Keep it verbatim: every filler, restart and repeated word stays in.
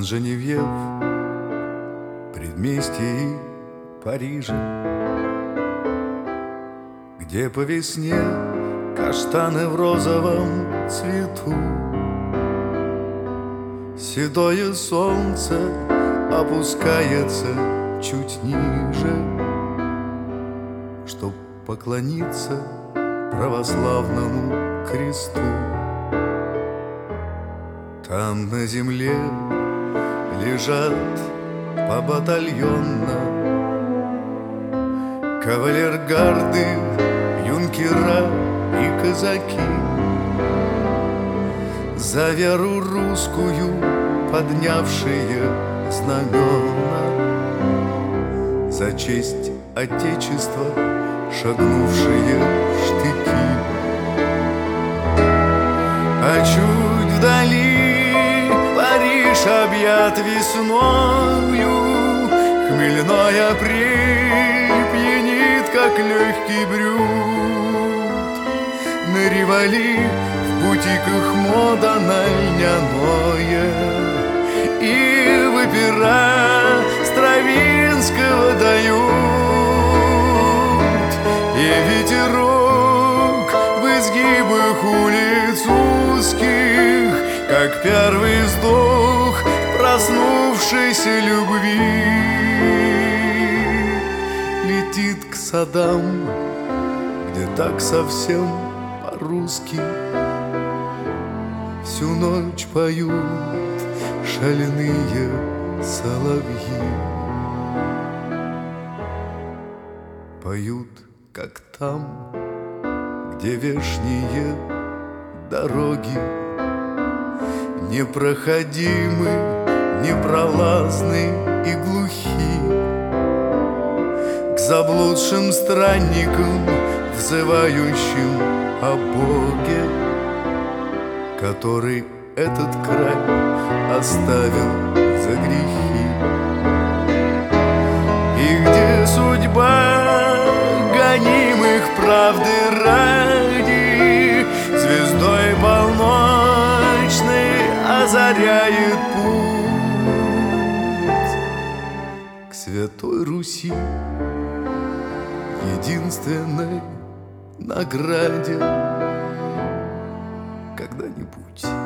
Сен-Женевьев, предместье Парижа, где по весне каштаны в розовом цвету. Седое солнце опускается чуть ниже, чтоб поклониться православному кресту. Там на земле лежат побатальонно кавалергарды, юнкера и казаки, за веру русскую поднявшие знамена, за честь Отечества шагнувшие в штыки. А чуть вдали Париж объят весною, хмельной апрель пьянит, как легкий брют. На Риволи в бутиках мода на льняное, и в опера Стравинского дают. И ветерок в изгибах улиц узких, как первый вздох проснувшейся любви, летит к садам, где так совсем по-русски всю ночь поют шальные соловьи. Поют, как там, где вешние дороги непроходимы, непролазны и глухи, к заблудшим странникам, взывающим о Боге, который этот край оставил за грехи. И где судьба гонимых правды ради звездой полночной озаряет путь к Святой Руси, единственной награде когда-нибудь.